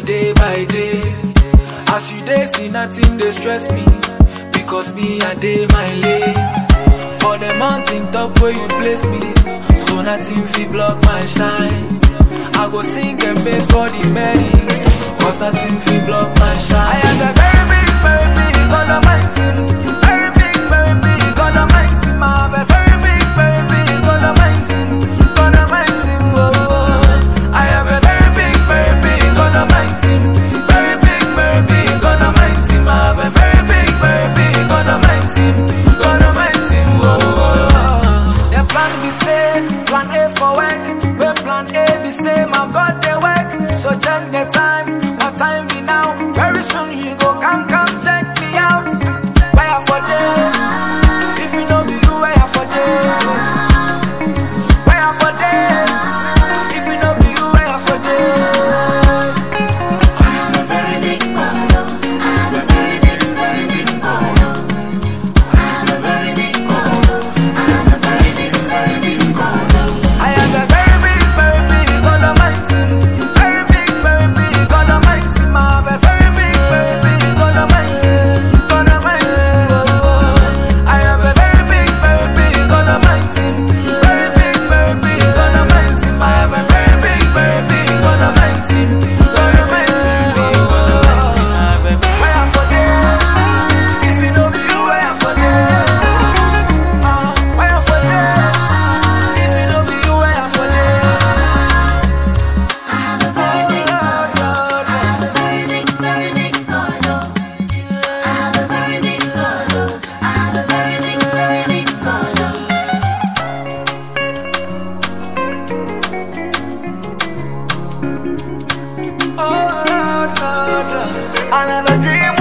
day by day. As you dey see nothing they stress me, because me I dey my lane. For the mountain top where you place me, so nothing fit block my shine. I go sing and bass for the merry, cause nothing fit block my shine. I am a very big God Almighty. Very big God Almighty. I have a very big God Almighty. God Almighty, oh. I have a very big God Almighty. Very big God Almighty. I have a very big God Almighty. God Almighty, oh. The plan be say, plan A for work. When plan A be say, my God they work. So check the time, my time be now. Very soon you go come check me out. Where for day? If you know me, you where for day? Where for day? If you know me, you where for day? I have a very big God. I have a very big God. I have a very big God. I have a very big God. I have a very big God Almighty. Very big God Almighty. I have a very big God Almighty. God Almighty, oh. I have a very big God Almighty. Very big God Almighty. I have a very big God Almighty. God Almighty, oh. Where for day? If you know me, you where for day? Where for day? If you know me, you where for day? I have a very big God. I have a very big God. I have a very big God. I have a very big God. Oh Lord, Lord, Lord. Another dream